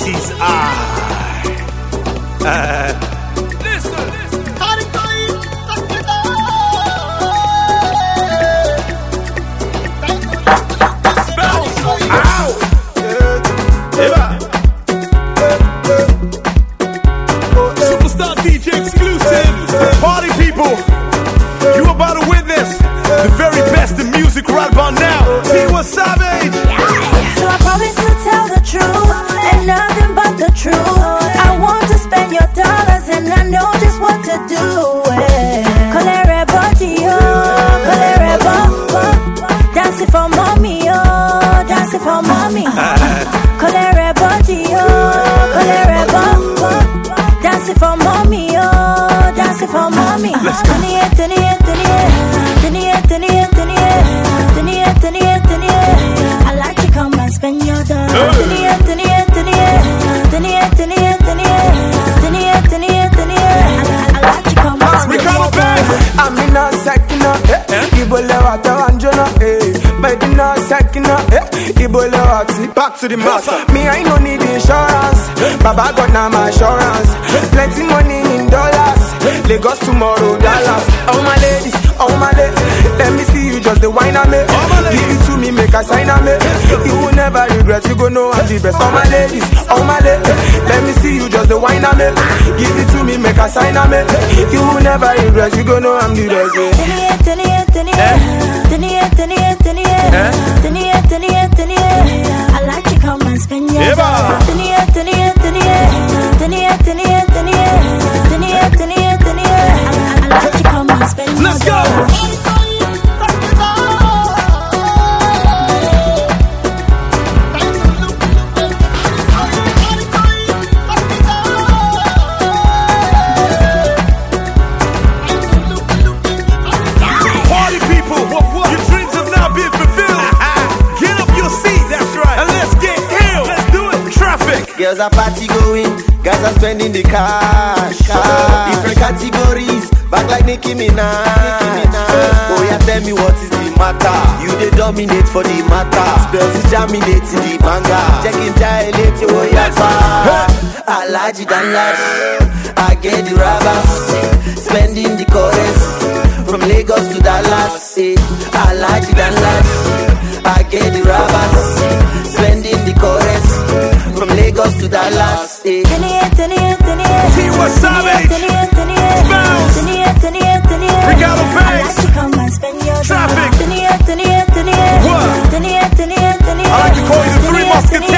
She's listen. Superstar DJ exclusive. Party people, you about to witness the very best in music right about now. Tiwa Savage. So I promise to tell the truth and nothing but the truth. I want to spend your dollars and I know just what to do. Colere body, oh, colere bo. Dance it for mommy, oh, dance it for mommy. Colere body, oh, colere bo. Dance it for mommy, oh, dance it for mommy. Let's go. I like to come and spend your dollars. I like to come and spend your dollars. I'm in a second, Ibola water and Jonah, but in a second, Ibola water. Back to the master. Me, I no need insurance. Baba got now my assurance. Plenty money in dollars. Lagos tomorrow, Dallas. All my ladies, let me see you just the wine on me. Give it to me, make a sign on me. You will never regret, you go know I'm the best. All my ladies, let me see you just the wine on me. Give it to me, make a sign on me. You will never regret, you go know I'm the best. I like to come and spend your dollars. I like to come and spend your Let's go. Girls are party going, guys are spending the cash. Different categories, back like Nicki Minaj. Oh yeah, tell me what is the matter? You they dominate for the matter. Spells is germinating the manga. Checking dilate, oh yeah, I like it and large. I get the robbers, spending the chorus from Lagos to Dallas. I like it and large. I get the robbers, spending the chorus from Lagos to Dallas. Tiwa Savage, Bounce, Regalo Banks, Traffic. What? I like to call you the Three Musketeers.